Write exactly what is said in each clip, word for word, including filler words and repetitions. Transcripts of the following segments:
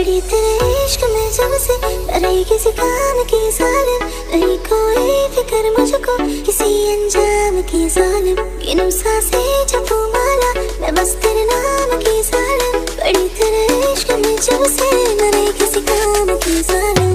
पड़ी तेरे इश्क में जब से डरे किसी काम की जालिम, नहीं कोई फिक्र मुझको किसी अंजाम की जालिम। गिनूं सांसें जपूं माला मैं बस तेरे नाम की जालिम, पड़ी तेरे इश्क में जब से डरे किसी काम की जालिम।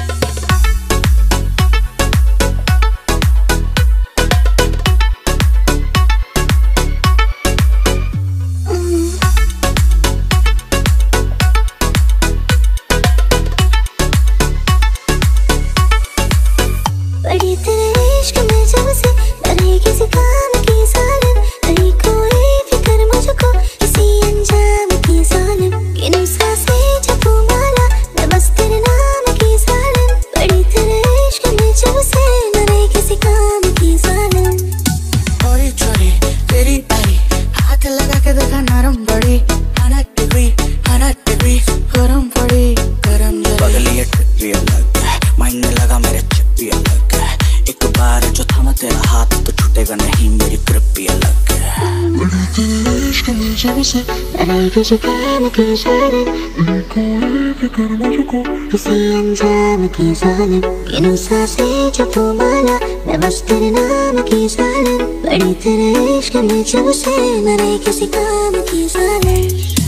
पड़ी तेरे इश्क में जब से डरे किसी काम की जालिम, नहीं कोई फिक्र मुझको किसी अंजाम की जालिम। गिनूं सांसें जपूं माला मैं बस तेरे नाम की जालिम, पड़ी तेरे इश्क में जब से डरे किसी काम की जालिम। चोरी चोरी तेरी आई हाथ लगा के देखा नरम पड़ी, हंड्रेड डिग्री हंड्रेड डिग्री गरम पड़ी गरम जरी। बगली ये ट्रिप भी अलग है, मायने लगा मेरे चिप भी अलग है। एक बार जो थामा तेरा हाथ तो छूटेगा नहीं, मेरी ग्रिप भी अलग है। पड़ी तेरे इश्क में जब से डरे किसी काम की जालिम, नहीं कोई फिक्र मुझको किसी अंजाम की जालिम। गिनूं सांसें जपूं माला मैं बस तेरे नाम की जालिम, पड़ी तेरे इश्क में जब से डरे किसी काम की जालिम।